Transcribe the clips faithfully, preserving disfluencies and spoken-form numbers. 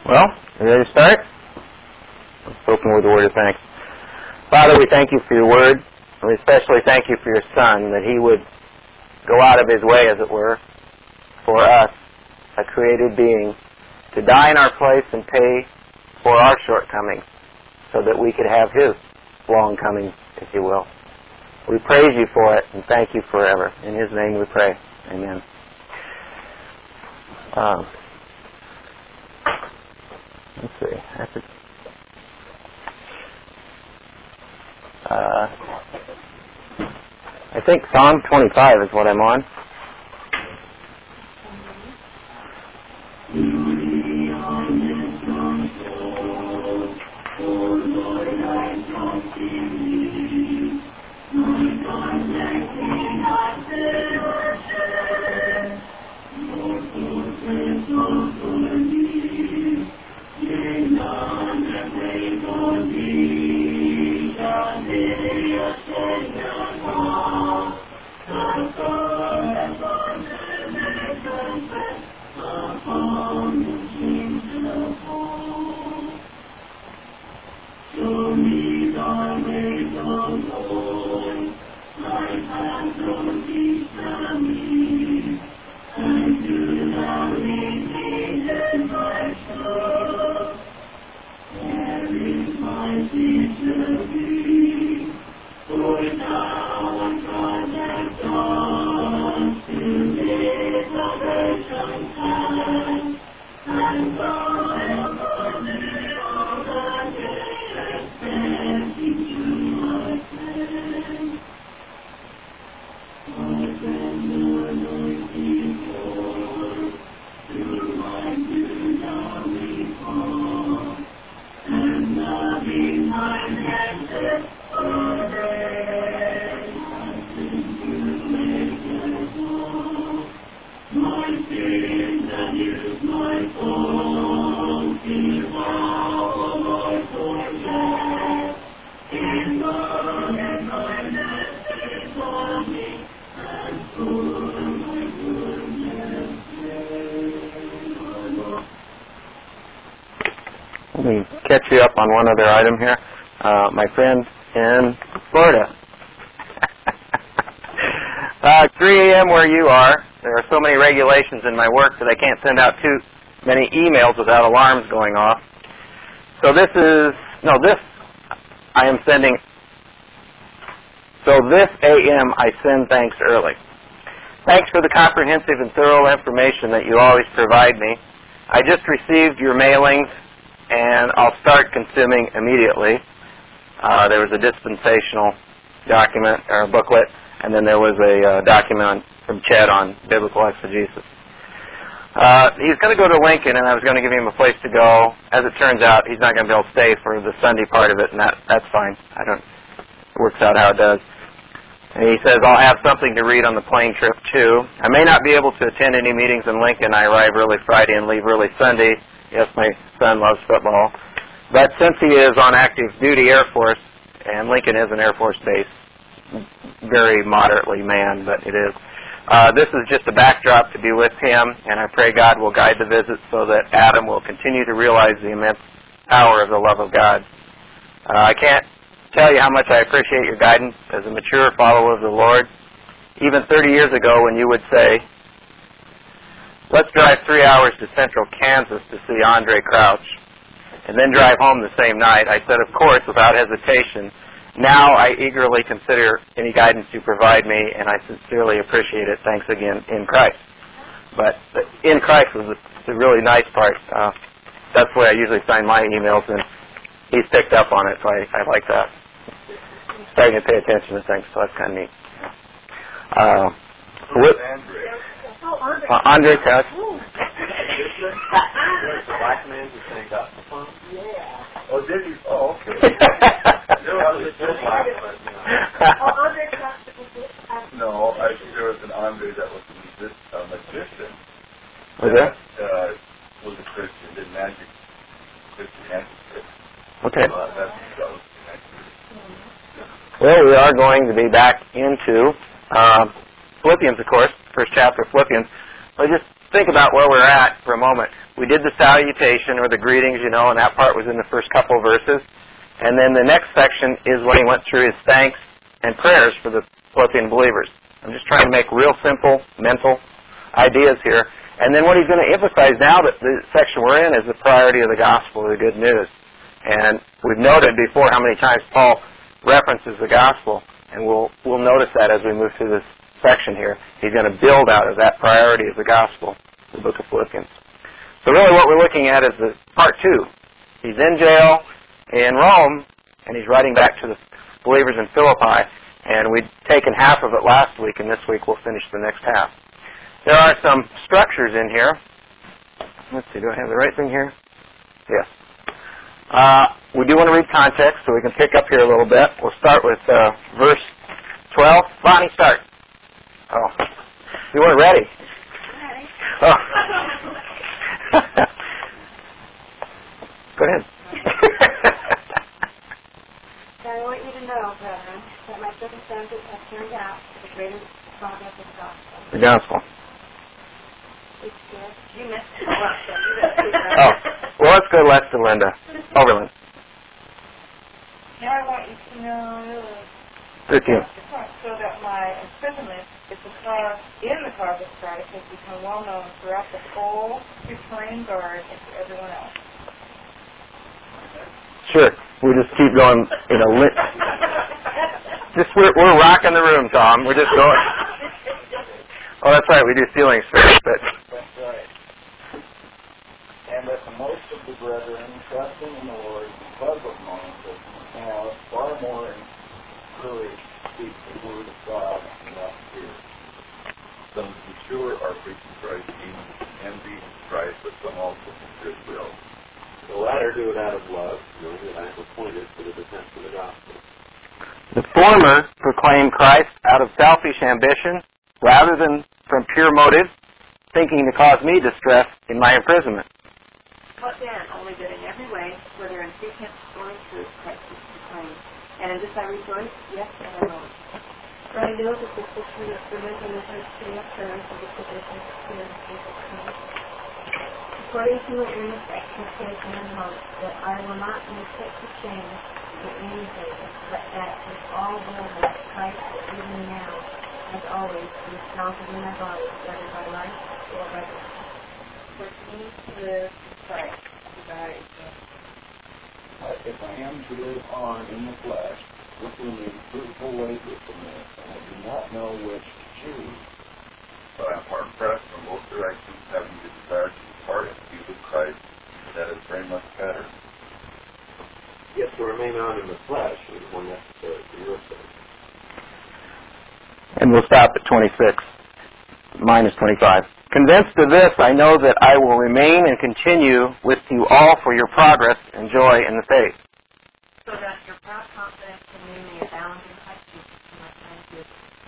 Well, you ready to start? Let's open with a word of thanks. Father, we thank you for your word. We especially thank you for your Son, that he would go out of his way, as it were, for us, a created being, to die in our place and pay for our shortcomings so that we could have his long coming, if you will. We praise you for it and thank you forever. In his name we pray. Amen. Um, let's see. That's it. Uh, I think Psalm twenty-five is what I'm on. Let me catch you up on one other item here. Uh, my friend in Florida. uh, three a.m. where you are. There are so many regulations in my work that I can't send out too many emails without alarms going off. So this is, no, this I am sending, so this a m I send thanks early. Thanks for the comprehensive and thorough information that you always provide me. I just received your mailings, and I'll start consuming immediately. Uh, there was a dispensational document, or a booklet, and then there was a uh, document on, from Chet on biblical exegesis. Uh, he's going to go to Lincoln, and I was going to give him a place to go. As it turns out, he's not going to be able to stay for the Sunday part of it, and that, that's fine. I don't, it works out how it does. And he says, I'll have something to read on the plane trip, too. I may not be able to attend any meetings in Lincoln. I arrive early Friday and leave early Sunday. Yes, my son loves football. But since he is on active duty Air Force, and Lincoln is an Air Force base, very moderately manned, but it is, uh, this is just a backdrop to be with him, and I pray God will guide the visit so that Adam will continue to realize the immense power of the love of God. Uh, I can't tell you how much I appreciate your guidance as a mature follower of the Lord. Even thirty years ago when you would say, let's drive three hours to central Kansas to see Andre Crouch, and then drive home the same night, I said, of course, without hesitation. Now I eagerly consider any guidance you provide me, and I sincerely appreciate it. Thanks again, in Christ. But in Christ was the really nice part. Uh, that's the way I usually sign my emails, and he's picked up on it, so I, I like that. Starting to pay attention to things, so that's kind of neat. Uh, what, uh, Andre Crouch. Black man who sang gospel song? Yeah. Oh, did you? Oh, okay. No, I, there was an Andre that was a, musician, a magician. Was there? Uh, was a Christian, did magic, Christian magic. Okay. Uh, that's, that was well, we are going to be back into uh, Philippians, of course, first chapter of Philippians. I'll just think about where we're at for a moment. We did the salutation or the greetings, you know, and that part was in the first couple verses. And then the next section is when he went through his thanks and prayers for the Philippian believers. I'm just trying to make real simple mental ideas here. And then what he's going to emphasize now that the section we're in is the priority of the gospel, the good news. And we've noted before how many times Paul references the gospel, and we'll we'll notice that as we move through this section here. He's going to build out of that priority of the gospel, the book of Philippians. So really what we're looking at is the part two. He's in jail in Rome, and he's writing back to the believers in Philippi, and we'd taken half of it last week, and this week we'll finish the next half. There are some structures in here. Let's see, do I have the right thing here? Yes. Uh, we do want to read context, so we can pick up here a little bit. We'll start with uh, verse twelve. Bonnie, start. Oh, you weren't ready. Ready. Oh. Go ahead. So I want you to know, brethren, that my circumstances have turned out for the greatest progress of the gospel. The gospel. It's good. You missed it. Oh, Oh, well, let's go left to Linda. Overland. Now I want you to know thirteen. so that my imprisonment is the cause in the cause of Christ has become well known throughout the whole Praetorian Guard and to everyone else. Sure. We just keep going, you know, lit. Just we're, we're rocking the room, Tom. We're just going. Oh, that's right. We do ceilings first, but. That's right. And that most of the brethren, trusting in the Lord because of my imprisonment, have far more courage to speak the word of God and not fear. Some, to be sure, are preaching Christ even with envy and strife, but some also with goodwill. The latter do it out of love, knowing that I am appointed for the defense of the gospel. The former proclaim Christ out of selfish ambition rather than from pure motive, thinking to cause me distress in my imprisonment. What then? Only that in every way, whether in pretense or in truth, Christ is proclaimed. And in this I rejoice, yes, and I will. For I know that the victory of sinners and the history of sinners of the position of sin is Christ. According to my earnest expectation and hope, that I will not be put to shame in anything, but that with all boldness Christ will give me now, as always, be exalted in my body, whether by life or by death. For to me to live is Christ, to die is gain. But if I am to live on in the flesh, this will mean fruitful labor for me, and I do not know which to choose. But I am hard pressed from both directions, having the desire to depart and be with Christ, and that is very much better. Yet to remain on in the flesh is more necessary for your sake. And we'll stop at twenty-six, minus twenty-five. Convinced of this, I know that I will remain and continue with you all for your progress and joy in the faith. So that your proud confidence in me may abound in Christ Jesus to my time good.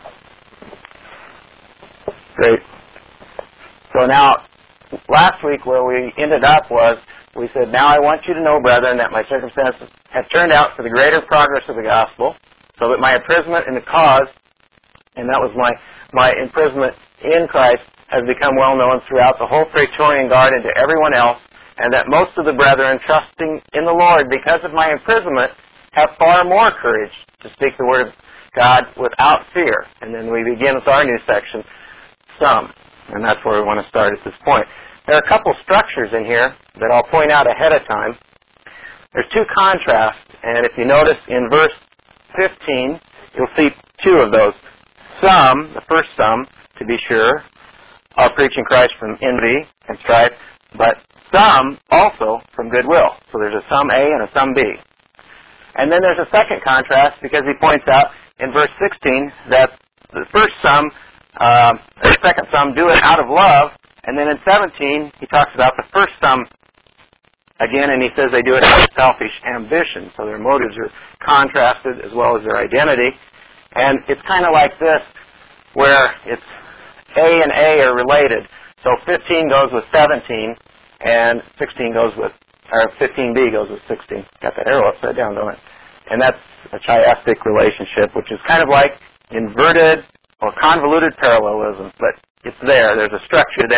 Great. So now, last week where we ended up was, we said, now I want you to know, brethren, that my circumstances have turned out for the greater progress of the gospel, so that my imprisonment in the cause, and that was my, my imprisonment in Christ, has become well known throughout the whole Praetorian Guard and to everyone else, and that most of the brethren, trusting in the Lord because of my imprisonment, have far more courage to speak the word of God without fear. And then we begin with our new section, some. And that's where we want to start at this point. There are a couple structures in here that I'll point out ahead of time. There's two contrasts, and if you notice in verse fifteen, you'll see two of those. Some, the first some, to be sure, are preaching Christ from envy and strife, but some also from goodwill. So there's a some A and a some B. And then there's a second contrast because he points out in verse sixteen that the first some, uh, the second some do it out of love, and then in seventeen he talks about the first some again, and he says they do it out of selfish ambition. So their motives are contrasted as well as their identity. And it's kind of like this, where it's A and A are related. So fifteen goes with seventeen, and sixteen goes with, or fifteen B goes with sixteen. Got that arrow upside down, don't it? And that's a chiastic relationship, which is kind of like inverted or convoluted parallelism, but it's there. There's a structure there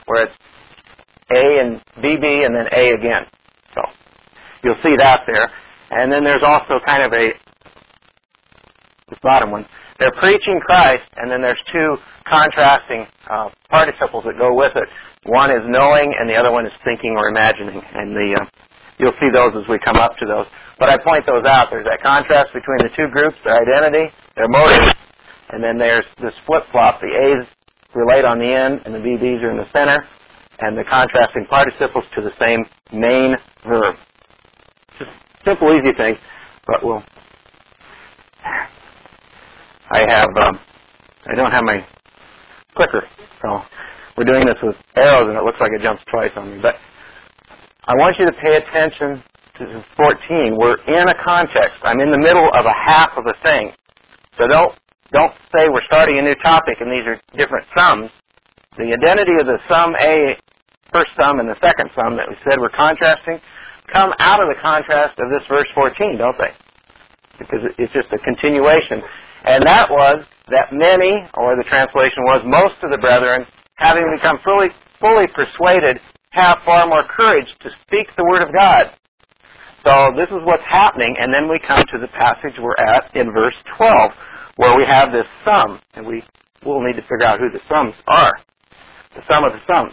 where it's A and B B and then A again. So you'll see that there. And then there's also kind of a, this bottom one, they're preaching Christ, and then there's two contrasting uh, participles that go with it. One is knowing, and the other one is thinking or imagining. And the uh, you'll see those as we come up to those. But I point those out. There's that contrast between the two groups, their identity, their motive, and then there's this flip-flop. The A's relate on the end, and the B B's are in the center, and the contrasting participles to the same main verb. Just simple, easy things, but we'll... I have, um, I don't have my clicker, so we're doing this with arrows, and it looks like it jumps twice on me. But I want you to pay attention to fourteen. We're in a context. I'm in the middle of a half of a thing. So don't don't say we're starting a new topic and these are different sums. The identity of the sum A, first sum, and the second sum that we said we're contrasting come out of the contrast of this verse fourteen, don't they? Because it's just a continuation. And that was that many, or the translation was most of the brethren, having become fully, fully persuaded, have far more courage to speak the word of God. So this is what's happening, and then we come to the passage we're at in verse twelve, where we have this sum, and we will need to figure out who the sums are. The sum of the sums.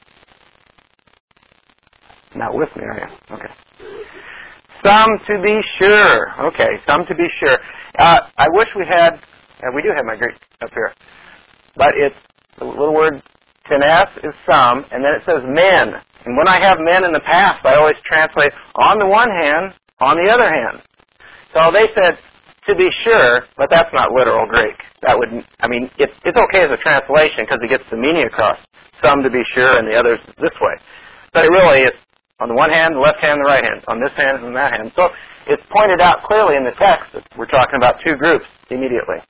Not with me, are you? Okay. Some to be sure. Okay, some to be sure. Uh, I wish we had, uh, we do have my Greek up here, but it's, the little word tenes is some, and then it says men. And when I have men in the past, I always translate on the one hand, on the other hand. So they said to be sure, but that's not literal Greek. That would, I mean, it's, it's okay as a translation because it gets the meaning across. Some to be sure and the others this way. But it really is on the one hand, the left hand, the right hand. On this hand and that hand. So it's pointed out clearly in the text that we're talking about two groups immediately.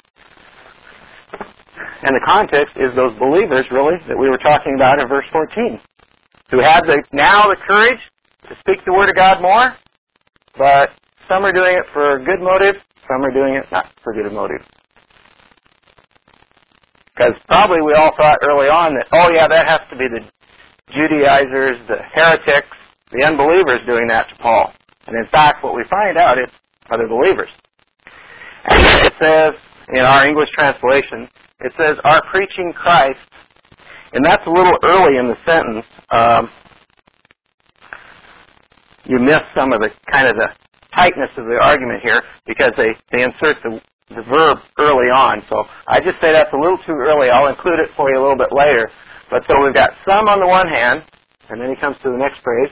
And the context is those believers, really, that we were talking about in verse fourteen, who have the, now the courage to speak the Word of God more, but some are doing it for a good motive, some are doing it not for good motive. Because probably we all thought early on that, oh yeah, that has to be the Judaizers, the heretics, the unbelievers doing that to Paul. And in fact, what we find out is other believers. And it says, in our English translation, it says, are preaching Christ. And that's a little early in the sentence. Um, you miss some of the kind of the tightness of the argument here because they, they insert the, the verb early on. So I just say that's a little too early. I'll include it for you a little bit later. But so we've got some on the one hand, and then he comes to the next phrase,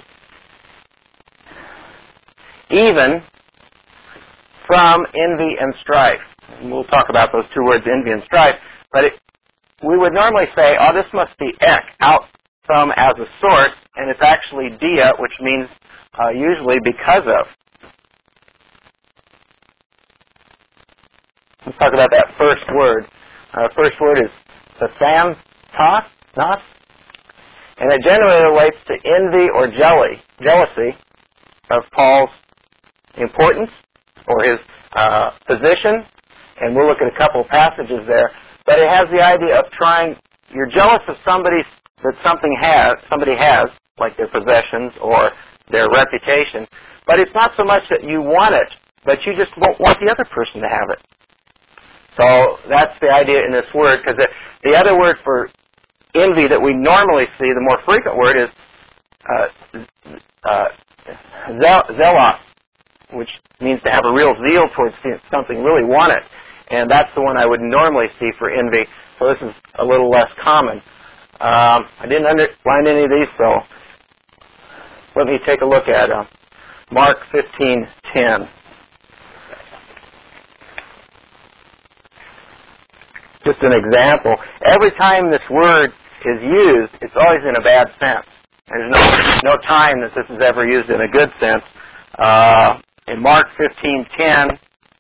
even from envy and strife. And we'll talk about those two words, envy and strife. But it, we would normally say, oh, this must be ek, out from as a source, and it's actually dia, which means uh, usually because of. Let's talk about that first word. Uh, first word is sasan, tas, nas, and it generally relates to envy or jelly, jealousy of Paul's importance or his uh, position, and we'll look at a couple of passages there. But it has the idea of trying. You're jealous of somebody that something has, somebody has, like their possessions or their reputation. But it's not so much that you want it, but you just won't want the other person to have it. So that's the idea in this word, because the, the other word for envy that we normally see, the more frequent word is uh, uh, zelos, which means to have a real zeal towards something, really want it. And that's the one I would normally see for envy. So this is a little less common. Um, I didn't underline any of these, so let me take a look at uh, Mark fifteen ten. Just an example. Every time this word is used, it's always in a bad sense. There's no no time that this is ever used in a good sense. Uh, in Mark fifteen ten,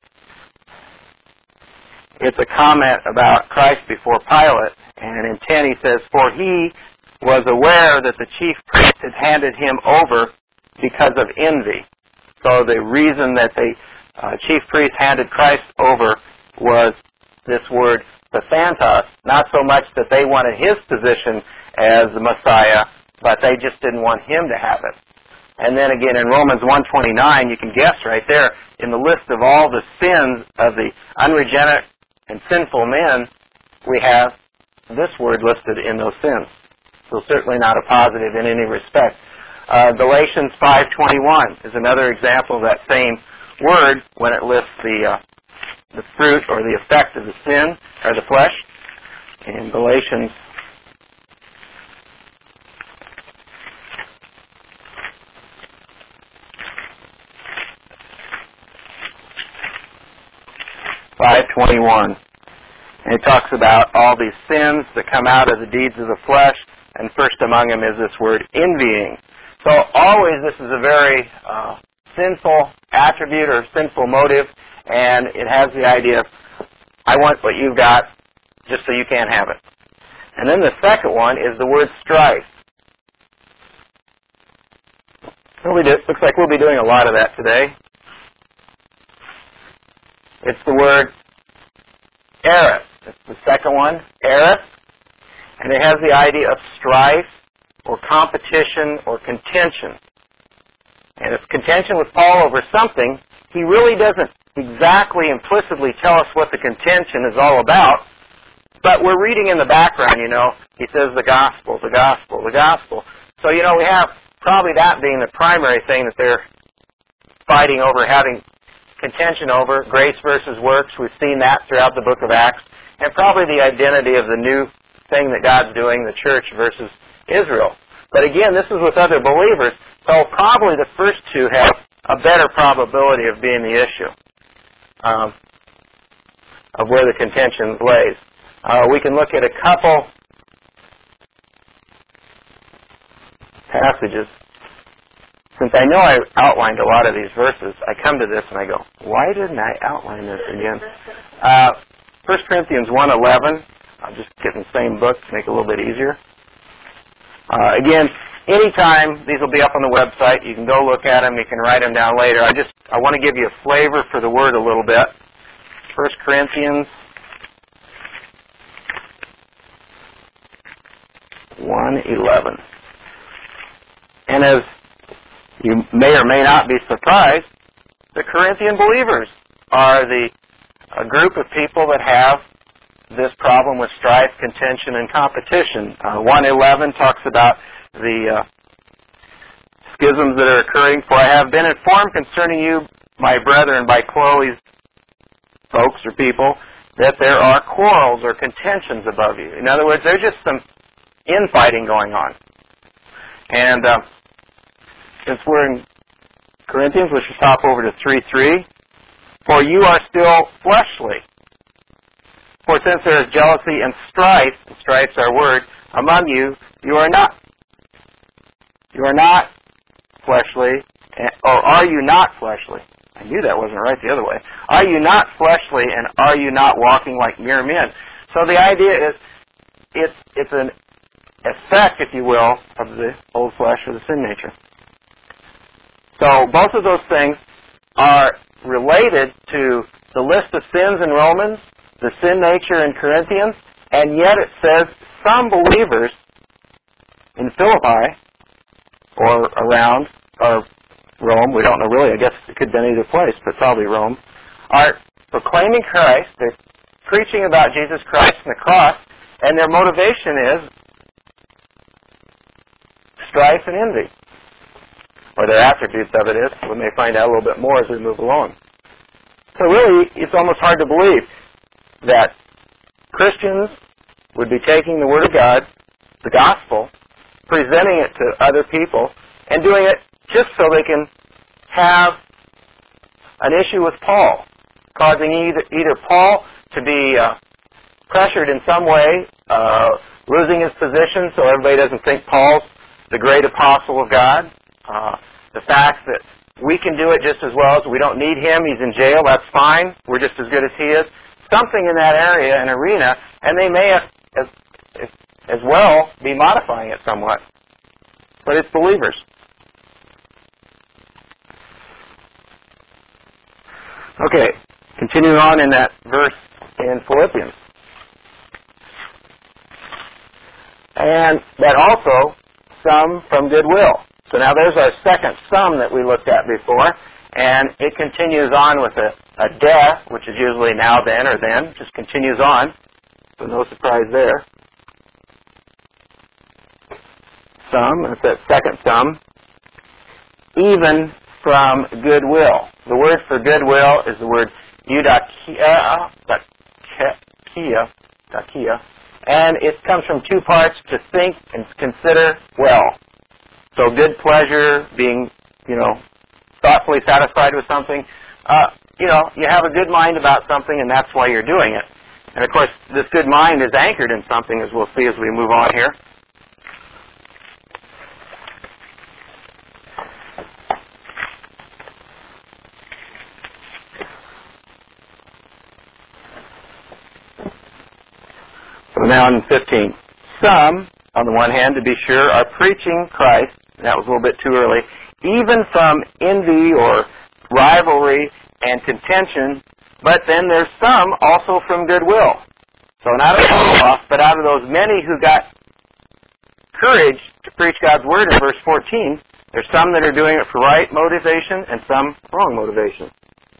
it's a comment about Christ before Pilate. And in ten he says, for he was aware that the chief priest had handed him over because of envy. So the reason that the uh, chief priest handed Christ over was this word the Santos, not so much that they wanted his position as the Messiah, but they just didn't want him to have it. And then again in Romans one twenty-nine, you can guess right there, in the list of all the sins of the unregenerate and sinful men, we have this word listed in those sins. So certainly not a positive in any respect. Uh, Galatians five twenty-one is another example of that same word when it lists the uh, the fruit or the effect of the sin or the flesh. In Galatians five twenty-one. And it talks about all these sins that come out of the deeds of the flesh, and first among them is this word envying. So always this is a very uh, sinful attribute or sinful motive, and it has the idea of, I want what you've got just so you can't have it. And then the second one is the word strife. So we do, looks like we'll be doing a lot of that today. It's the word eris. It's the second one, eris. And it has the idea of strife or competition or contention. And it's contention with Paul over something. He really doesn't exactly implicitly tell us what the contention is all about, but we're reading in the background, you know, he says the gospel, the gospel, the gospel. So, you know, we have probably that being the primary thing that they're fighting over, having contention over, grace versus works. We've seen that throughout the book of Acts. And probably the identity of the new thing that God's doing, the church versus Israel. But again, this is with other believers, so probably the first two have a better probability of being the issue um, of where the contention lays. Uh, we can look at a couple passages. Since I know I outlined a lot of these verses, I come to this and I go, why didn't I outline this again? Uh, First Corinthians one eleven. I'll just get in the same book to make it a little bit easier. Uh, again, anytime, these will be up on the website. You can go look at them. You can write them down later. I just, I want to give you a flavor for the word a little bit. First Corinthians one eleven. And as you may or may not be surprised, the Corinthian believers are the a group of people that have this problem with strife, contention, and competition. Uh, one eleven talks about the uh, schisms that are occurring. For I have been informed concerning you, my brethren, by Chloe's folks or people, that there are quarrels or contentions above you. In other words, there's just some infighting going on. And uh, since we're in Corinthians, we should hop over to three three. For you are still fleshly. For since there is jealousy and strife, and strife's our word, among you, you are not. You are not fleshly, or are you not fleshly? I knew that wasn't right the other way. Are you not fleshly, and are you not walking like mere men? So the idea is, it's it's an effect, if you will, of the old flesh or the sin nature. So both of those things are related to the list of sins in Romans, the sin nature in Corinthians, and yet it says some believers in Philippi or around, or Rome, we don't know really, I guess it could have been either place, but probably Rome, are proclaiming Christ, they're preaching about Jesus Christ and the cross, and their motivation is strife and envy. Or their attributes of it is. We may find out a little bit more as we move along. So really, it's almost hard to believe that Christians would be taking the Word of God, the gospel, presenting it to other people, and doing it just so they can have an issue with Paul, causing either, either Paul to be uh, pressured in some way, uh, losing his position so everybody doesn't think Paul's the great apostle of God. Uh, the fact that we can do it just as well as we don't need him, he's in jail, that's fine, we're just as good as he is. Something in that area and arena, and they may have, as, as, as well be modifying it somewhat. But it's believers. Okay, continuing on in that verse in Philippians. And but also some from goodwill. So now there's our second some that we looked at before, and it continues on with a, a death, which is usually now, then, or then, just continues on. So no surprise there. Some, that's that second some. Even from goodwill. The word for goodwill is the word eudakia, dakia, dakia, and it comes from two parts: to think and consider well. So good pleasure, being, you know, thoughtfully satisfied with something. Uh, you know, you have a good mind about something, and that's why you're doing it. And of course, this good mind is anchored in something, as we'll see as we move on here. So now in fifteen. Some, on the one hand, to be sure, are preaching Christ. That was a little bit too early. Even from envy or rivalry and contention, but then there's some also from goodwill. So not a total loss, but out of those many who got courage to preach God's word in verse fourteen, there's some that are doing it for right motivation and some wrong motivation.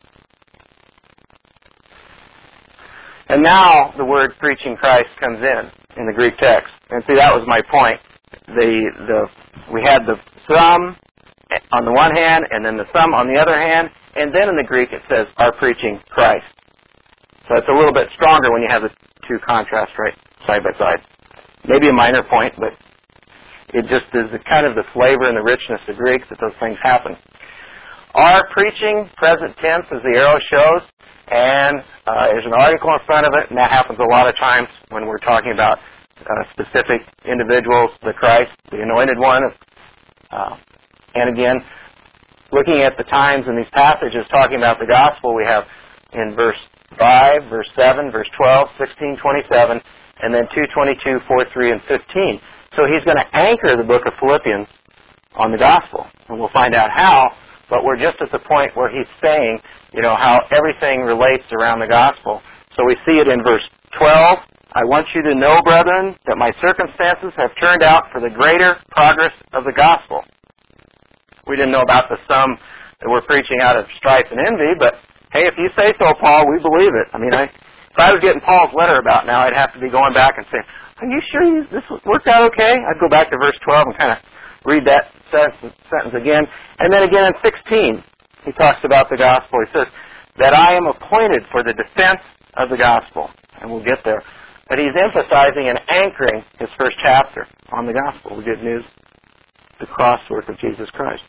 And now the word preaching Christ comes in, in the Greek text. And see, that was my point. The, the, we had the some on the one hand, and then the some on the other hand, and then in the Greek it says, are preaching Christ. So it's a little bit stronger when you have the two contrasts right side by side. Maybe a minor point, but it just is the, kind of the flavor and the richness of Greek that those things happen. Are preaching, present tense, as the arrow shows, and uh, there's an article in front of it, and that happens a lot of times when we're talking about uh, specific individuals, the Christ, the anointed one. Uh, and again, looking at the times in these passages talking about the gospel, we have in verse five, verse seven, verse twelve, sixteen, twenty-seven, and then two twenty-two, four, three, and fifteen. So he's going to anchor the book of Philippians on the gospel, and we'll find out how. But we're just at the point where he's saying, you know, how everything relates around the gospel. So we see it in verse twelve. I want you to know, brethren, that my circumstances have turned out for the greater progress of the gospel. We didn't know about the some that we're preaching out of strife and envy, but hey, if you say so, Paul, we believe it. I mean, I, if I was getting Paul's letter about now, I'd have to be going back and saying, are you sure you, this worked out okay? I'd go back to verse twelve and kind of read that sentence, sentence again. And then again in sixteen, he talks about the gospel. He says, that I am appointed for the defense of the gospel. And we'll get there. But he's emphasizing and anchoring his first chapter on the gospel, the good news, the cross work of Jesus Christ.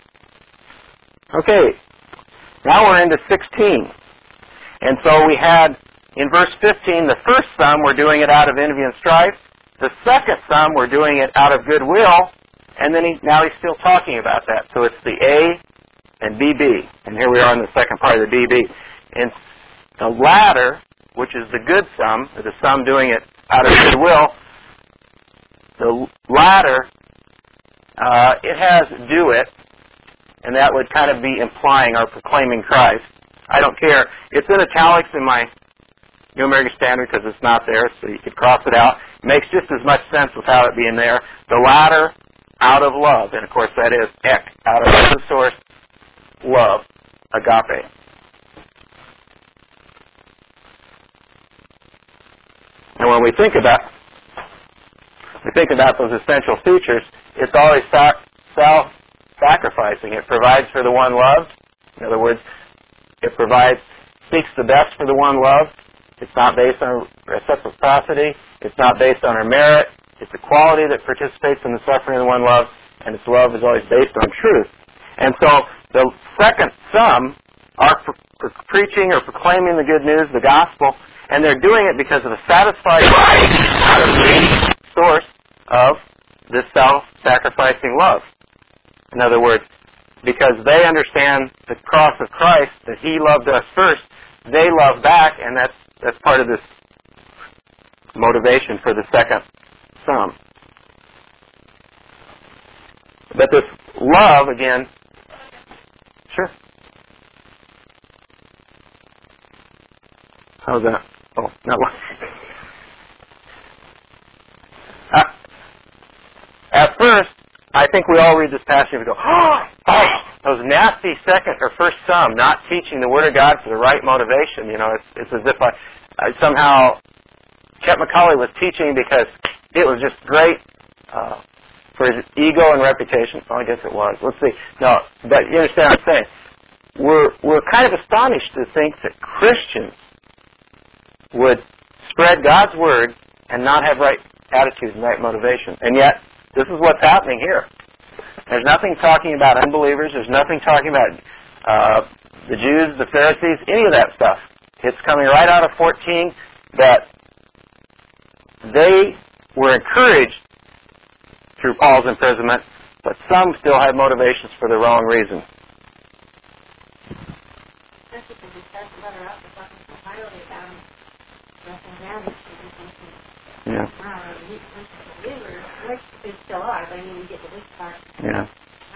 Okay, now we're into sixteen. And so we had, in verse fifteen, the first some, we're doing it out of envy and strife. The second some, we're doing it out of goodwill. And then he, now he's still talking about that. So it's the A and B B. And here we are in the second part of the B B. And the latter, which is the good some, or the some doing it out of goodwill, the latter, uh, it has do it, and that would kind of be implying our proclaiming Christ. I don't care. It's in italics in my New American Standard because it's not there, so you could cross it out. It makes just as much sense without it being there. The latter, out of love, and of course that is ek, out of the source, love, agape. And when we think about we think about those essential features, it's always self-sacrificing. It provides for the one loved. In other words, it provides, seeks the best for the one loved. It's not based on reciprocity. It's not based on our merit. It's a quality that participates in the suffering of the one loved, and its love is always based on truth. And so the second some are pre- pre- preaching or proclaiming the good news, the gospel, and they're doing it because of a satisfied source of this self-sacrificing love. In other words, because they understand the cross of Christ, that He loved us first, they love back, and that's that's part of this motivation for the second some. But this love, again, sure. How's that? Oh, not one. uh, first, I think we all read this passage and we go, oh, oh, those nasty second or first some, not teaching the Word of God for the right motivation. You know, it's, it's as if I, I somehow, Chet McCulley was teaching because it was just great uh, for his ego and reputation. Well, I guess it was. Let's see. No, but you understand what I'm saying. We're, we're kind of astonished to think that Christians would spread God's Word and not have right attitude and right motivation. And yet, this is what's happening here. There's nothing talking about unbelievers. There's nothing talking about uh, the Jews, the Pharisees, any of that stuff. It's coming right out of fourteen that they were encouraged through Paul's imprisonment, but some still had motivations for the wrong reason. Yeah. They still are, but I mean, you get to this part. Yeah.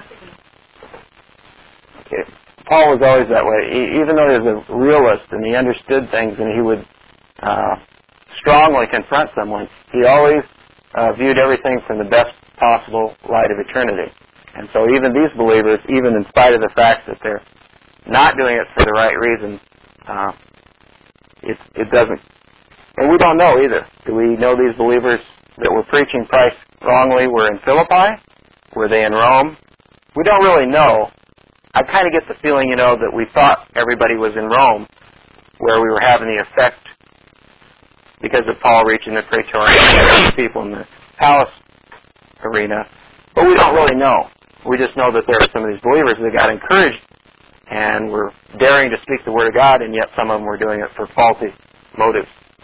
Okay. Paul was always that way. He, even though he was a realist and he understood things and he would uh, strongly confront someone, he always uh, viewed everything from the best possible light of eternity. And so even these believers, even in spite of the fact that they're not doing it for the right reason, uh, it, it doesn't. And we don't know either. Do we know these believers that were preaching Christ wrongly were in Philippi? Were they in Rome? We don't really know. I kind of get the feeling, you know, that we thought everybody was in Rome, where we were having the effect because of Paul reaching the Praetorian people in the palace arena. But we don't really know. We just know that there are some of these believers that got encouraged and were daring to speak the Word of God, and yet some of them were doing it for faulty motives.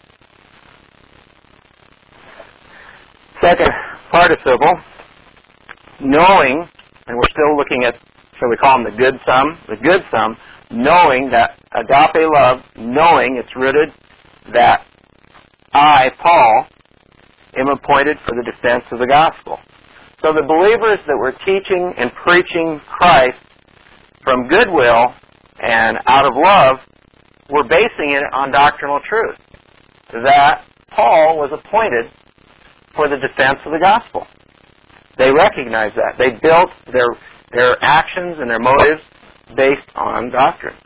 Second participle, knowing, and we're still looking at, shall we call them the good some, the good some, knowing that agape love, knowing it's rooted that I, Paul, am appointed for the defense of the gospel. So the believers that were teaching and preaching Christ from goodwill and out of love were basing it on doctrinal truth, that Paul was appointed for the defense of the gospel. They recognized that. They built their their actions and their motives based on doctrine.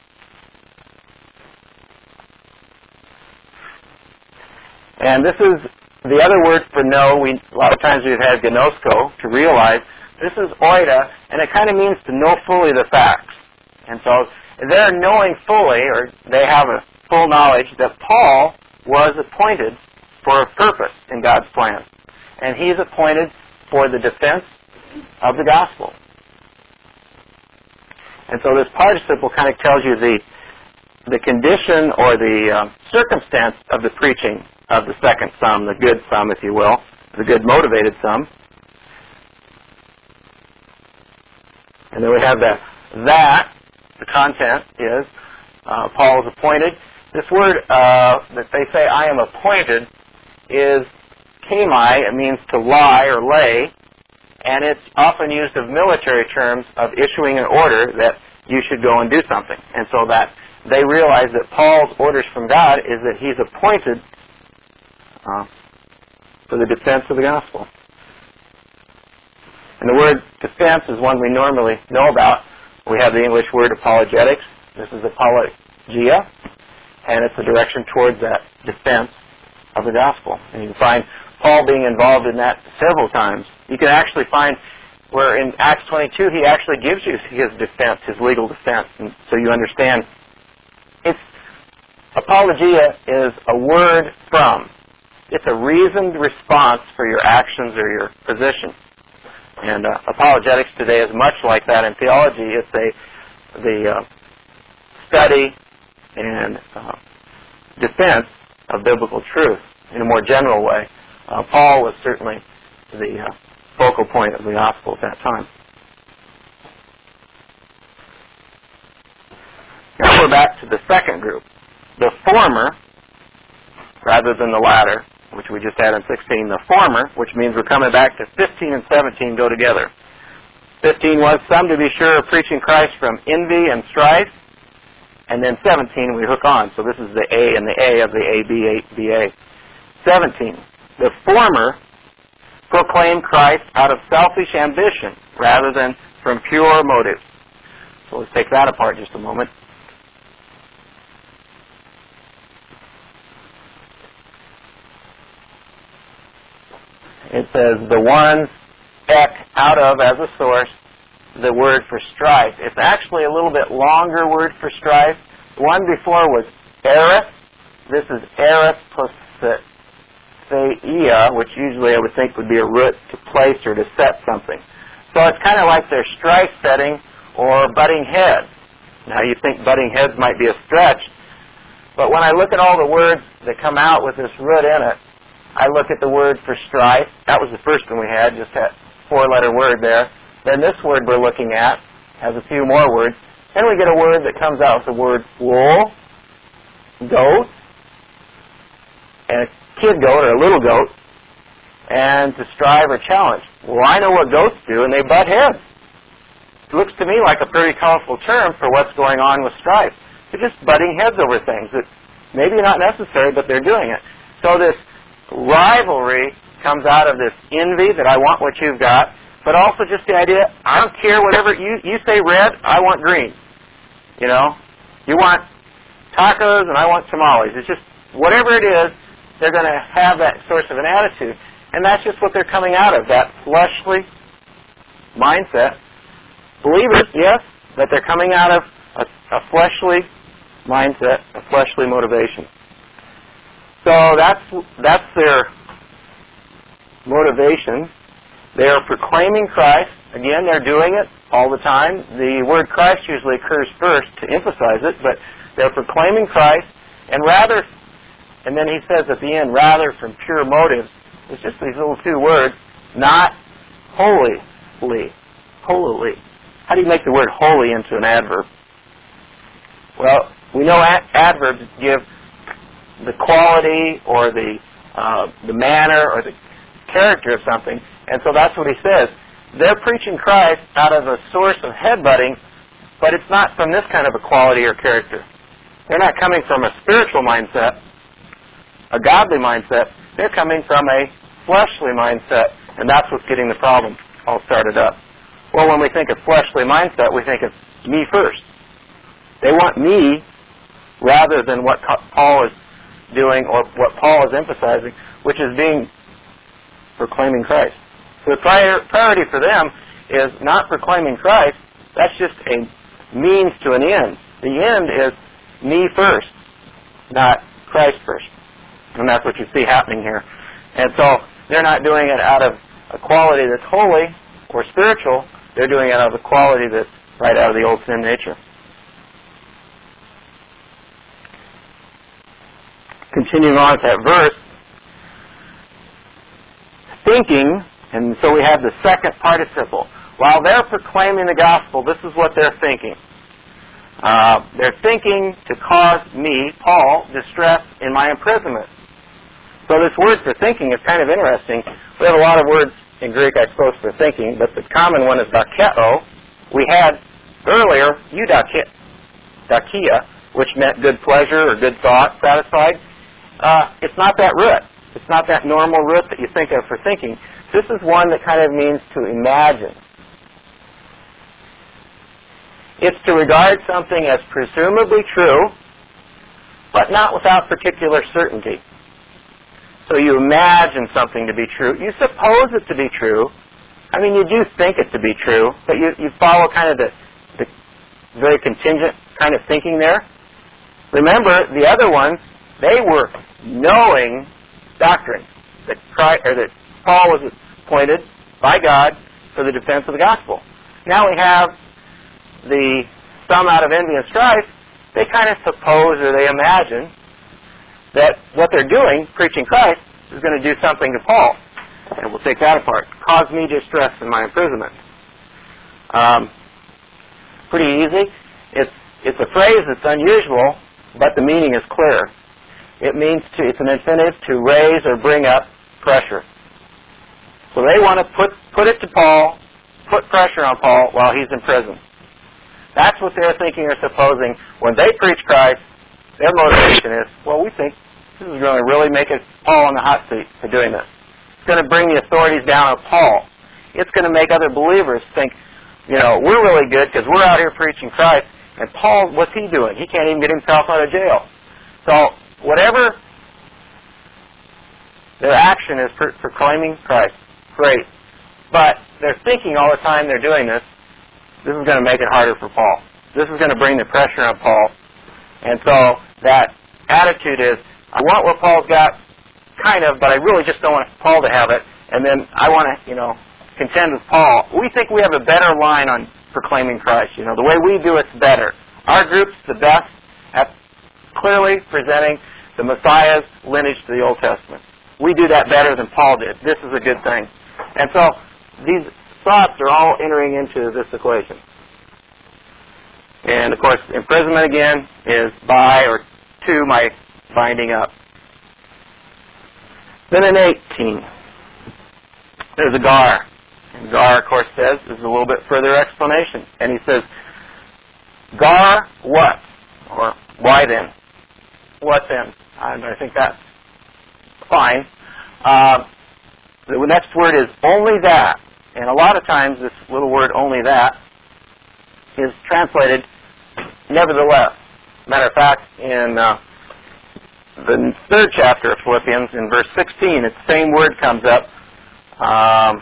And this is the other word for know. We a lot of times we've had gnosko, to realize. This is oida, and it kind of means to know fully the facts. And so they're knowing fully, or they have a full knowledge, that Paul was appointed for a purpose in God's plan. And he's appointed for the defense of the gospel. And so this participle kind of tells you the the condition or the uh, circumstance of the preaching of the second some, the good some, if you will, the good motivated some. And then we have the that, the content is, uh, Paul is appointed. This word uh, that they say, I am appointed, is kemai. It means to lie or lay, and it's often used of military terms of issuing an order that you should go and do something. And so that they realize that Paul's orders from God is that he's appointed uh, for the defense of the gospel. And the word defense is one we normally know about. We have the English word apologetics. This is apologia, and it's a direction towards that defense of the gospel. And you can find Paul being involved in that several times. You can actually find where in Acts twenty-two he actually gives you his defense, his legal defense. And so you understand, it's apologia is a word from. It's a reasoned response for your actions or your position. And uh, apologetics today is much like that in theology. It's a the uh, study and uh, defense of biblical truth in a more general way. Uh, Paul was certainly the uh, focal point of the gospel at that time. Now we're back to the second group. The former, rather than the latter, which we just had in sixteen, the former, which means we're coming back to fifteen and seventeen go together. fifteen was some, to be sure, of preaching Christ from envy and strife. And then seventeen, we hook on. So this is the A and the A of the A B A B A. seventeen, the former proclaim Christ out of selfish ambition rather than from pure motives. So let's take that apart just a moment. It says the ones ek out of as a source the word for strife. It's actually a little bit longer word for strife. The one before was eris. This is eris poseia, which usually I would think would be a root to place or to set something. So it's kind of like their strife setting or butting heads. Now you think butting heads might be a stretch, but when I look at all the words that come out with this root in it, I look at the word for strife. That was the first one we had, just that four-letter word there. Then this word we're looking at has a few more words. Then we get a word that comes out with the word wool, goat, and a kid goat or a little goat, and to strive or challenge. Well, I know what goats do, and they butt heads. It looks to me like a pretty colorful term for what's going on with strife. They're just butting heads over things that maybe not necessary, but they're doing it. So this rivalry comes out of this envy that I want what you've got, but also just the idea, I don't care whatever, you, you say red, I want green. You know? You want tacos and I want tamales. It's just, whatever it is, they're going to have that source of an attitude. And that's just what they're coming out of, that fleshly mindset. Believers, yes, that they're coming out of a, a fleshly mindset, a fleshly motivation. So that's that's their motivation. They are proclaiming Christ. Again, they're doing it all the time. The word Christ usually occurs first to emphasize it, but they're proclaiming Christ, and rather, and then he says at the end, rather from pure motives. It's just these little two words, not holily. Holily. How do you make the word holy into an adverb? Well, we know ad- adverbs give the quality or the uh, the manner or the character of something, and so that's what he says. They're preaching Christ out of a source of headbutting, but it's not from this kind of a quality or character. They're not coming from a spiritual mindset, a godly mindset. They're coming from a fleshly mindset, and that's what's getting the problem all started up. Well, when we think of fleshly mindset, we think of me first. They want me rather than what Paul is doing or what Paul is emphasizing, which is being proclaiming Christ. So the prior, priority for them is not proclaiming Christ. That's just a means to an end. The end is me first, not Christ first. And that's what you see happening here. And so they're not doing it out of a quality that's holy or spiritual. They're doing it out of a quality that's right out of the old sin nature. Continuing on with that verse, thinking, and so we have the second participle. While they're proclaiming the gospel, this is what they're thinking. Uh, they're thinking to cause me, Paul, distress in my imprisonment. So this word for thinking is kind of interesting. We have a lot of words in Greek, I suppose, for thinking, but the common one is dakeo. We had earlier eudakia, which meant good pleasure or good thought, satisfied. Uh, it's not that root. It's not that normal root that you think of for thinking. This is one that kind of means to imagine. It's to regard something as presumably true, but not without particular certainty. So you imagine something to be true. You suppose it to be true. I mean, you do think it to be true, but you, you follow kind of the, the very contingent kind of thinking there. Remember, the other ones, they were knowing doctrine that Christ, or that Paul was appointed by God for the defense of the gospel. Now we have the some out of envy and strife. They kind of suppose or they imagine that what they're doing, preaching Christ, is going to do something to Paul. And we'll take that apart. Cause me distress in my imprisonment. Um, pretty easy. It's it's a phrase that's unusual, but the meaning is clear. It means to, it's an incentive to raise or bring up pressure. So they want to put put it to Paul, put pressure on Paul while he's in prison. That's what they're thinking or supposing. When they preach Christ, their motivation is, well, we think this is going to really make it Paul on the hot seat for doing this. going to bring the authorities down on Paul. It's going to make other believers think, you know, we're really good because we're out here preaching Christ. And Paul, what's he doing? He can't even get himself out of jail. So whatever their action is for proclaiming Christ, great. But they're thinking all the time they're doing this, this is going to make it harder for Paul. This is going to bring the pressure on Paul. And so that attitude is, I want what Paul's got, kind of, but I really just don't want Paul to have it. And then I want to, you know, contend with Paul. We think we have a better line on proclaiming Christ. You know, the way we do it's better. Our group's the best at clearly presenting the Messiah's lineage to the Old Testament. We do that better than Paul did. This is a good thing. And so these thoughts are all entering into this equation. And, of course, imprisonment, again, is by or to my binding up. Then in eighteen, there's a gar. And gar, of course, says, this is a little bit further explanation. And he says, gar what? Or why then? What then? And I think that's fine. Uh, the next word is only that. And a lot of times this little word only that is translated nevertheless. Matter of fact, in uh, the third chapter of Philippians, in verse sixteen, it's the same word comes up. Um,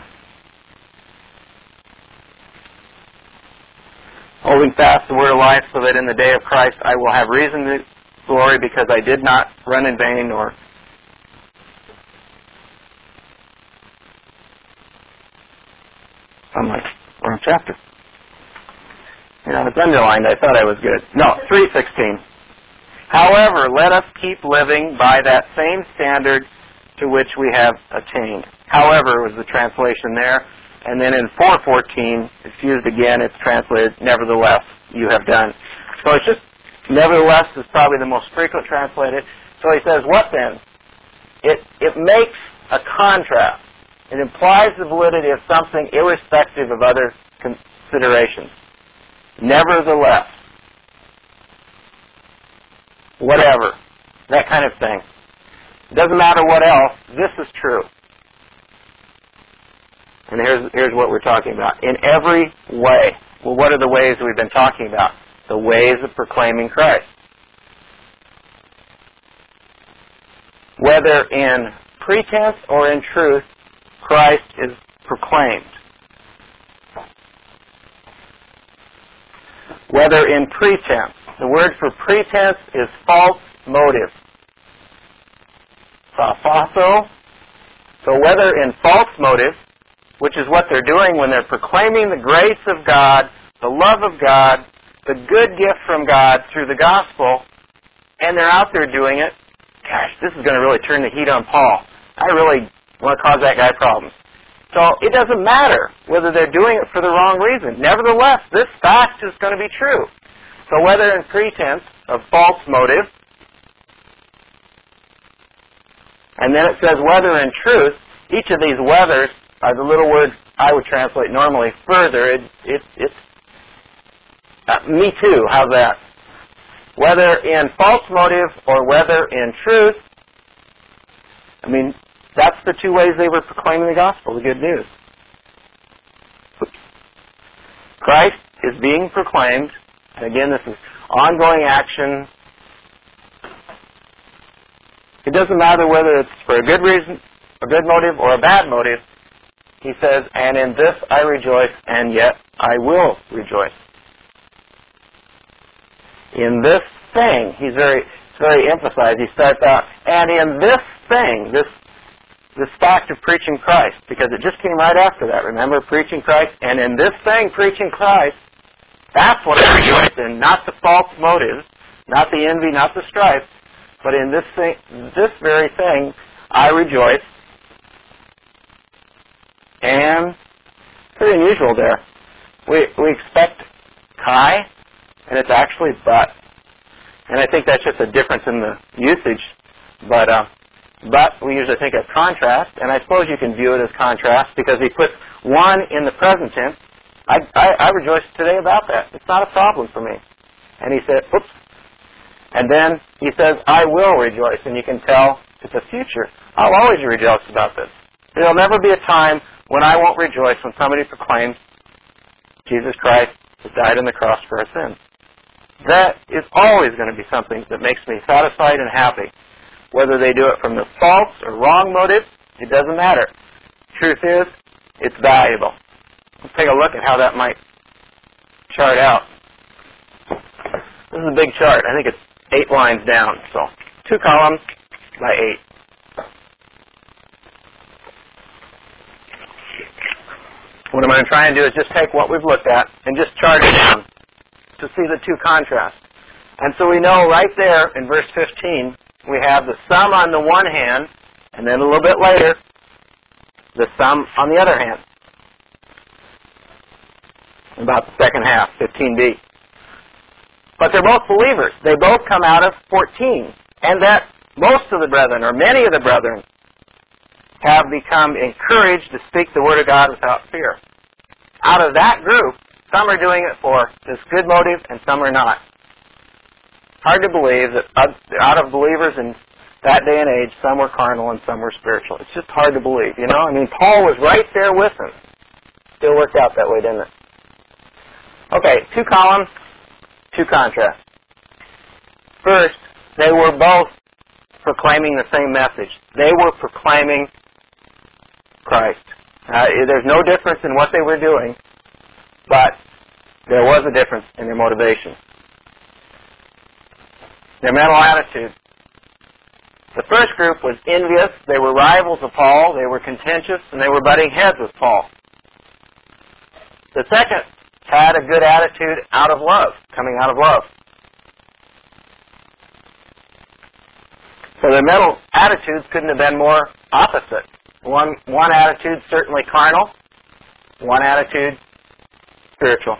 holding fast the word of life, so that in the day of Christ I will have reason to glory, because I did not run in vain or I'm like, wrong chapter. You know, it's underlined. I thought I was good. No, three sixteen. However, let us keep living by that same standard to which we have attained. However was the translation there. And then in four fourteen, it's used again. It's translated, nevertheless, you have done. So it's just, nevertheless is probably the most frequent translated. So he says, what then? It, it makes a contrast. It implies the validity of something irrespective of other considerations. Nevertheless. Whatever. That kind of thing. It doesn't matter what else. This is true. And here's, here's what we're talking about. In every way. Well, what are the ways we've been talking about? The ways of proclaiming Christ. Whether in pretense or in truth, Christ is proclaimed. Whether in pretense. The word for pretense is false motive. Phaso. So whether in false motive, which is what they're doing when they're proclaiming the grace of God, the love of God, the good gift from God through the gospel, and they're out there doing it, gosh, this is going to really turn the heat on Paul. I really want to cause that guy problems. So it doesn't matter whether they're doing it for the wrong reason. Nevertheless, this fact is going to be true. So whether in pretense of false motive, and then it says whether in truth, each of these whethers are the little words I would translate normally further. It, it, it's uh, me too. How's that? Whether in false motive or whether in truth, I mean, that's the two ways they were proclaiming the gospel, the good news. Oops. Christ is being proclaimed, and again, this is ongoing action. It doesn't matter whether it's for a good reason, a good motive, or a bad motive. He says, and in this I rejoice, and yet I will rejoice. In this thing, he's very, very emphasized. He starts out, and in this thing, this this fact of preaching Christ, because it just came right after that. Remember, preaching Christ, and in this thing, preaching Christ, that's what I rejoice in, not the false motives, not the envy, not the strife, but in this thing, this very thing, I rejoice. And pretty unusual there. We we expect Kai, and it's actually but. And I think that's just a difference in the usage. But uh, but we usually think of contrast, and I suppose you can view it as contrast because he puts one in the present tense. I, I, I rejoice today about that. It's not a problem for me. And he said, oops. And then he says, I will rejoice. And you can tell it's a future. I'll always rejoice about this. There will never be a time when I won't rejoice when somebody proclaims Jesus Christ has died on the cross for our sins. That is always going to be something that makes me satisfied and happy. Whether they do it from the false or wrong motives, it doesn't matter. Truth is, it's valuable. Let's take a look at how that might chart out. This is a big chart. I think it's eight lines down. So two columns by eight. What I'm going to try and do is just take what we've looked at and just chart it down to see the two contrasts. And so we know right there in verse fifteen, we have the sum on the one hand, and then a little bit later, the sum on the other hand. About the second half, fifteen b. But they're both believers. They both come out of fourteen. And that most of the brethren, or many of the brethren, have become encouraged to speak the Word of God without fear. Out of that group, some are doing it for this good motive, and some are not. Hard to believe that out of believers in that day and age, some were carnal and some were spiritual. It's just hard to believe, you know? I mean, Paul was right there with them. Still worked out that way, didn't it? Okay, two columns, two contrasts. First, they were both proclaiming the same message. They were proclaiming Christ. Uh, there's no difference in what they were doing, but there was a difference in their motivation. Their mental attitude. The first group was envious. They were rivals of Paul. They were contentious, and they were butting heads with Paul. The second had a good attitude out of love, coming out of love. So their mental attitudes couldn't have been more opposite. One, one attitude certainly carnal, one attitude spiritual.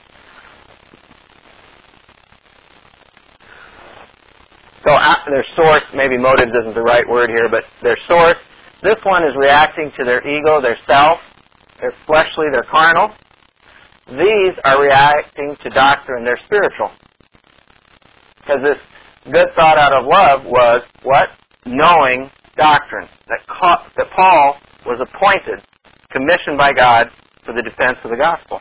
So uh, their source, maybe motives isn't the right word here, but their source, this one is reacting to their ego, their self, their fleshly, their carnal. These are reacting to doctrine, they're spiritual. Because this good thought out of love was what? Knowing doctrine. That, ca- that Paul was appointed, commissioned by God for the defense of the gospel.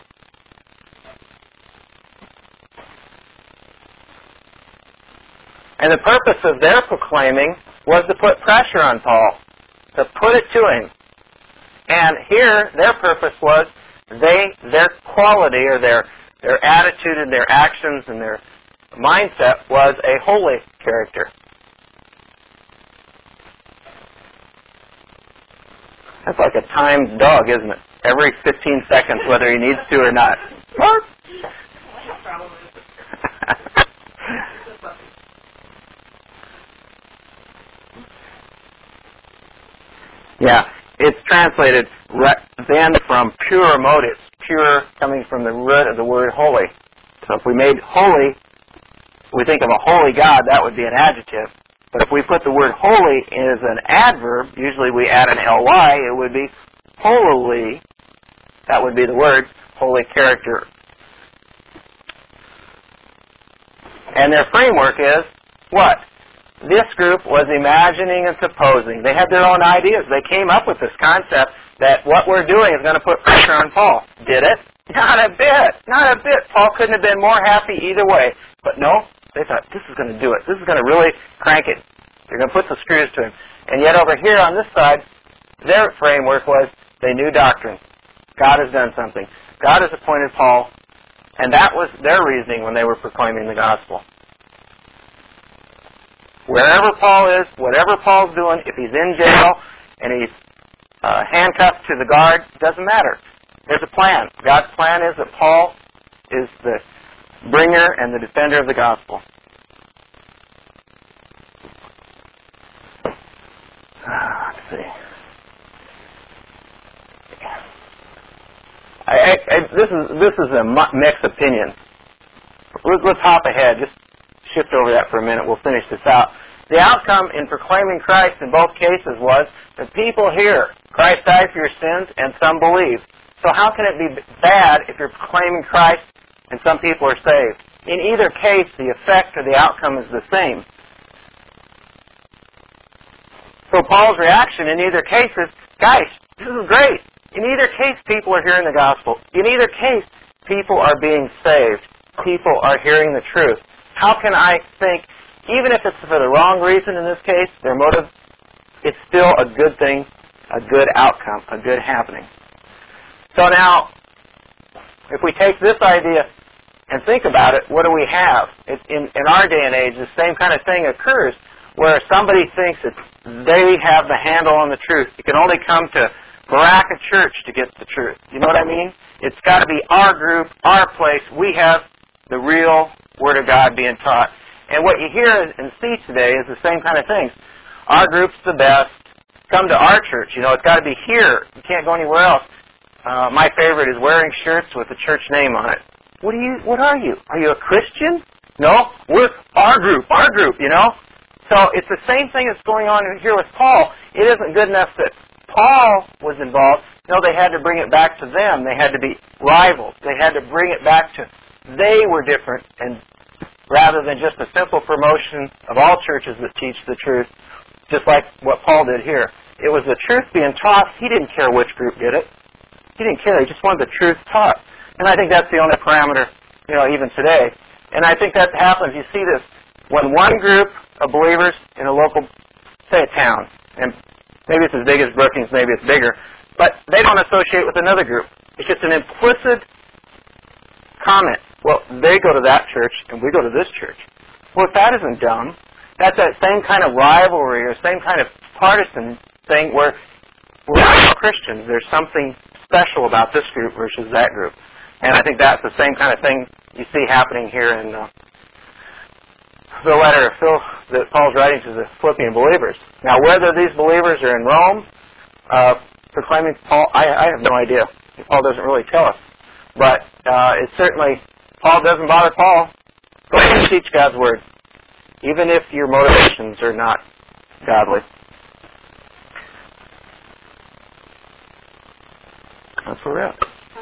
And the purpose of their proclaiming was to put pressure on Paul, to put it to him. And here, their purpose was they, their quality or their, their attitude and their actions and their mindset was a holy character. That's like a timed dog, isn't it? Every fifteen seconds, whether he needs to or not. Yeah, it's translated then from pure motives. Pure coming from the root of the word holy. So if we made holy, we think of a holy God, that would be an adjective. But if we put the word holy as an adverb, usually we add an ly, it would be holily. That would be the word, holy character. And their framework is what? This group was imagining and supposing. They had their own ideas. They came up with this concept that what we're doing is going to put pressure on Paul. Did it? Not a bit. Not a bit. Paul couldn't have been more happy either way. But no, they thought, this is going to do it. This is going to really crank it. They're going to put some screws to him. And yet over here on this side, their framework was they knew doctrine. God has done something. God has appointed Paul. And that was their reasoning when they were proclaiming the gospel. Wherever Paul is, whatever Paul's doing, if he's in jail and he's uh, handcuffed to the guard, it doesn't matter. There's a plan. God's plan is that Paul is the bringer and the defender of the gospel. Let's see. I, I, I, this is this is a mixed opinion. Let's, let's hop ahead. Just shift over that for a minute. We'll finish this out. The outcome in proclaiming Christ in both cases was that people hear Christ died for your sins and some believe. So how can it be bad if you're proclaiming Christ and some people are saved? In either case, the effect or the outcome is the same. So Paul's reaction in either cases guys, this is great. In either case, people are hearing the gospel. In either case, people are being saved. People are hearing the truth. How can I think, even if it's for the wrong reason in this case, their motive, it's still a good thing, a good outcome, a good happening. So now, if we take this idea and think about it, what do we have? It, in, in our day and age, the same kind of thing occurs where somebody thinks that they have the handle on the truth. You can only come to Baraka Church to get the truth. You know what I mean? It's got to be our group, our place. We have the real Word of God being taught. And what you hear and see today is the same kind of things. Our group's the best. Come to our church. You know, it's got to be here. You can't go anywhere else. Uh, my favorite is wearing shirts with the church name on it. What are you? What are you? Are you a Christian? No, we're our group, our group, you know? So it's the same thing that's going on here with Paul. It isn't good enough that Paul was involved. No, they had to bring it back to them. They had to be rivals. They had to bring it back to they were different, and rather than just a simple promotion of all churches that teach the truth, just like what Paul did here. It was the truth being taught. He didn't care which group did it. He didn't care. He just wanted the truth taught. And I think that's the only parameter, you know, even today. And I think that happens. You see this when one group of believers in a local, say a town, and maybe it's as big as Brookings, maybe it's bigger, but they don't associate with another group. It's just an implicit comment. Well, they go to that church, and we go to this church. Well, if that isn't dumb, that's that same kind of rivalry or same kind of partisan thing where we're all Christians. There's something special about this group versus that group. And I think that's the same kind of thing you see happening here in uh, the letter of Phil that Paul's writing to the Philippian believers. Now, whether these believers are in Rome uh, proclaiming Paul, I, I have no idea. Paul doesn't really tell us. But uh, it's certainly, Paul doesn't bother Paul. Go ahead and teach God's Word, even if your motivations are not godly. That's where we're at.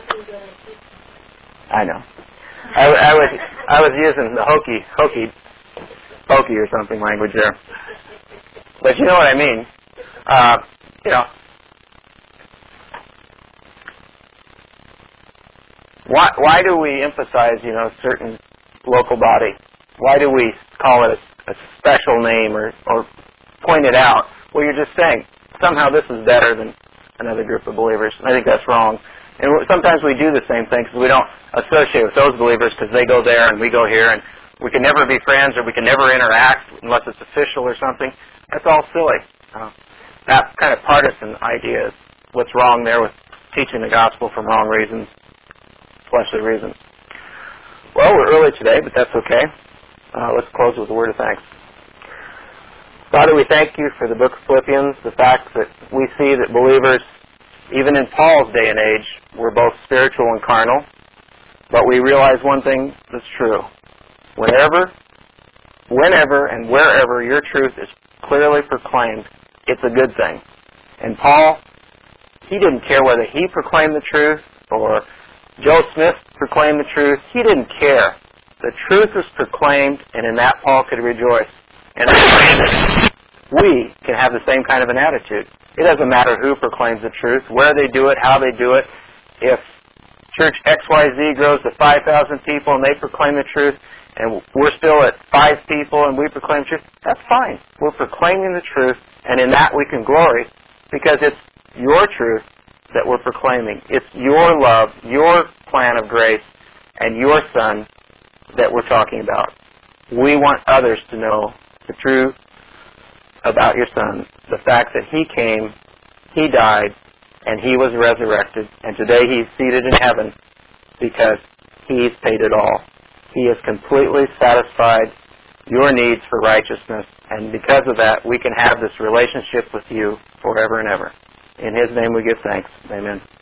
I know. I, I was I was using the hokey hokey pokey or something language there, but you know what I mean. Uh, you know, why why do we emphasize you know certain local body? Why do we call it a, a special name or or point it out? Well, you're just saying somehow this is better than another group of believers. And I think that's wrong. And sometimes we do the same thing because we don't associate with those believers because they go there and we go here and we can never be friends or we can never interact unless it's official or something. That's all silly. Uh, that kind of partisan idea is what's wrong there with teaching the gospel for wrong reasons, fleshly reasons. Well, we're early today, but that's okay. Uh, let's close with a word of thanks. Father, we thank you for the book of Philippians, the fact that we see that believers, even in Paul's day and age, were both spiritual and carnal. But we realize one thing that's true. Whenever, whenever, and wherever your truth is clearly proclaimed, it's a good thing. And Paul, he didn't care whether he proclaimed the truth or Joe Smith proclaimed the truth. He didn't care. The truth was proclaimed, and in that Paul could rejoice. And we can have the same kind of an attitude. It doesn't matter who proclaims the truth, where they do it, how they do it. If Church X Y Z grows to five thousand people and they proclaim the truth, and we're still at five people and we proclaim truth, that's fine. We're proclaiming the truth, and in that we can glory because it's your truth that we're proclaiming. It's your love, your plan of grace, and your Son that we're talking about. We want others to know the truth about your Son, the fact that He came, He died, and He was resurrected, and today He's seated in heaven because He's paid it all. He has completely satisfied your needs for righteousness, and because of that, we can have this relationship with you forever and ever. In His name we give thanks. Amen.